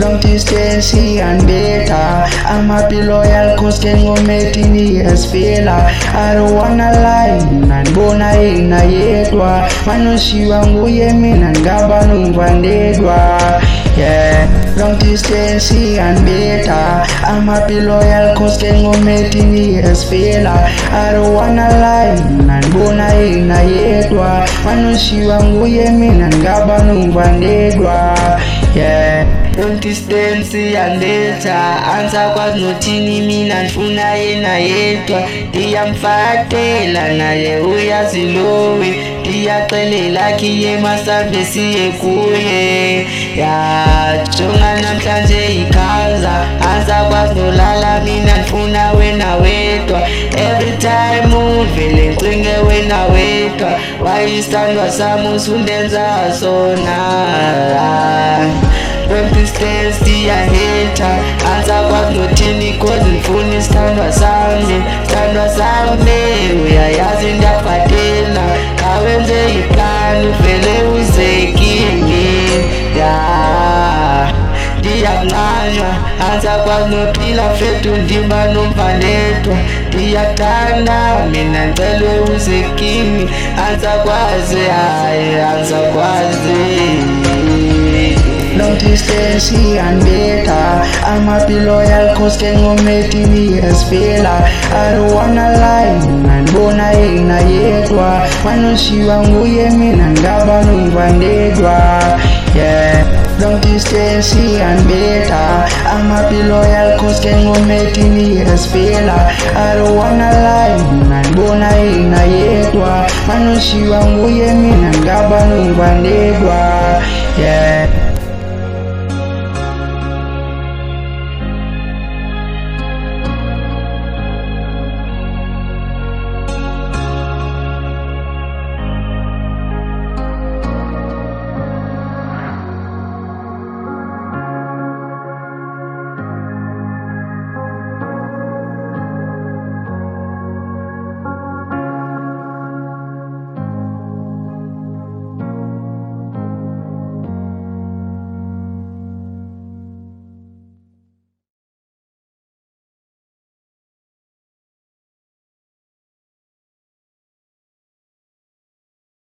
long distance and better. I'm happy loyal cause can go make years failure. I don't wanna lie nanbona ina yedwa manoshiwa nguye mina ngaba numvandedwa. Yeah, long distance and better. I'm happy loyal cause can go make years failure. I don't wanna lie nanbona ina yedwa manoshiwa nguye mina ngaba numvandedwa. Yeah, long distance and better. Anza kwa notini mina nfuna yena yedwa. Ndiyamfatela naye uyazilowe, ndiyaxelela kiye masambe siye kuye. Yajonga namhlanje ikhaza, anza kwazolala mina nfuna wena wedwa. Every time uvele ncinge wena wedwa, wayisithandwa sami usundenza sona. Long distance ndiyaheta, anza kwakunothini cause ndifuna isithandwa sami. Sithandwa sami uyayazi ndiyabhatela, kawenze iplan uvele uzekini. Ndiyancanywa, anza kwakunophila fethu ndimba nomvandedwa. Ndiyathanda mina ncelwe uzekini, anza kwazi hayi anza kwazi. Long distance and better. I'm happy loyal cause can go make years failure. I don't wanna lie nanbona ina yedwa manoshiwa nguye mina ngaba numvandedwa. Yeah, long distance and better. I'm happy loyal cause can go make years failure. I don't wanna lie nanbona ina yedwa manoshiwa nguye mina ngaba numvandedwa. Yeah.